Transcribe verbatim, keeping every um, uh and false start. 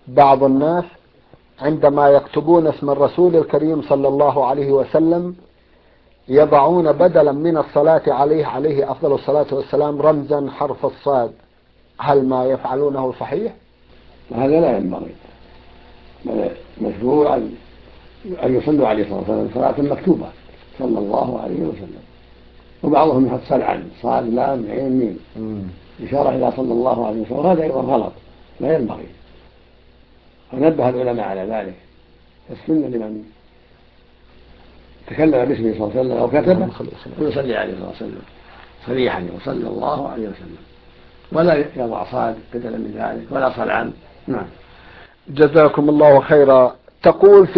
بعض الناس عندما يكتبون اسم الرسول الكريم صلى الله عليه وسلم يضعون بدلا من الصلاة عليه عليه أفضل الصلاة والسلام رمزا حرف الصاد، هل ما يفعلونه صحيح؟ هذا لا ينبغي، مشروع أن يصلوا عليه صلى الله عليه وسلم صلاة مكتوبة صلى الله عليه وسلم، وبعضهم يحط صلعا صاد لام عين ميم إشارة إلى صلى الله عليه وسلم، وهذا أيضا غلط لا ينبغي. فنبه العلماء على ذلك، السنة لمن تكلم باسمه صلى الله عليه وسلم أو كتبه ويصلي عليه صلى الله عليه وسلم صريحا وصلى الله عليه وسلم، ولا يضع صاد بدلا من ذلك ولا صلعا. نعم. جزاكم الله خيرا. تقول في